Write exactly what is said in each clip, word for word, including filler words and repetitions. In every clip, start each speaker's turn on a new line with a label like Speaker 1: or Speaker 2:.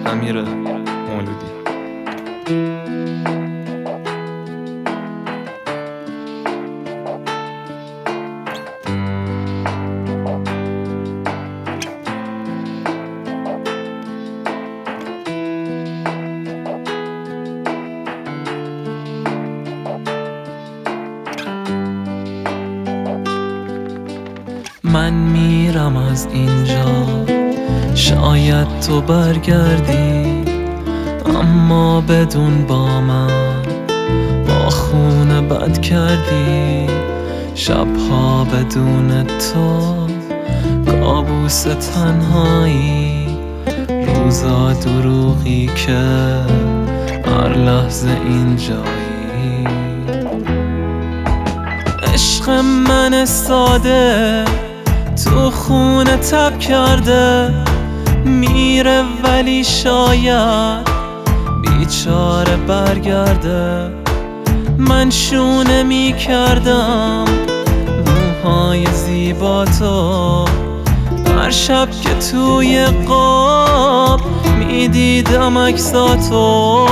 Speaker 1: امیر مولودی.
Speaker 2: من میرم از اینجا، شاید تو برگردی، اما بدون با من با خونه بد کردی. شبها بدون تو کابوس تنهایی، روزا دروغی که هر لحظه اینجایی. عشق من ساده تو خونه تب کرده، میره ولی شاید بیچاره برگرده. من شونه میکردم موهای زیبا تو، هر شب که توی قاب میدیدم عکساتو.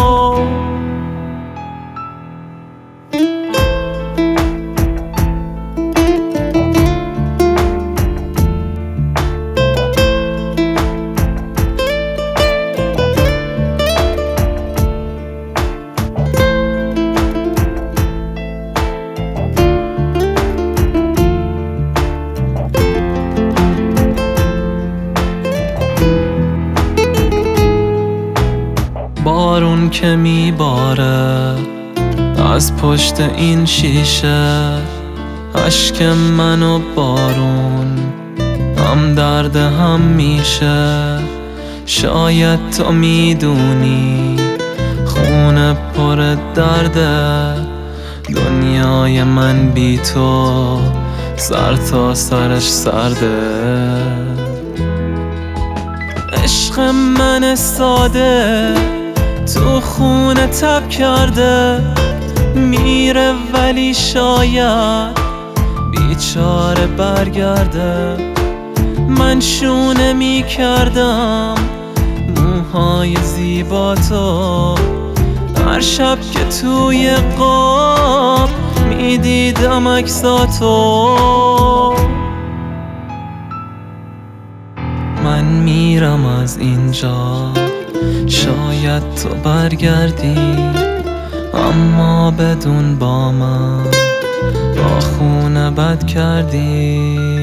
Speaker 2: بارون که میباره از پشت این شیشه، اشک من و بارون هم درد هم میشه. شاید تو میدونی خونه پر درده، دنیای من بی تو سر تا سرش سرده. عشق من ساده تو خونه تب کرده، میره ولی شاید بیچاره برگرده. من شونه میکردم موهای زیبا تو، هر شب که توی قاب میدیدم عکساتو. من میرم از اینجا، شاید تو برگردی، اما بدون با من با خونه بد کردی.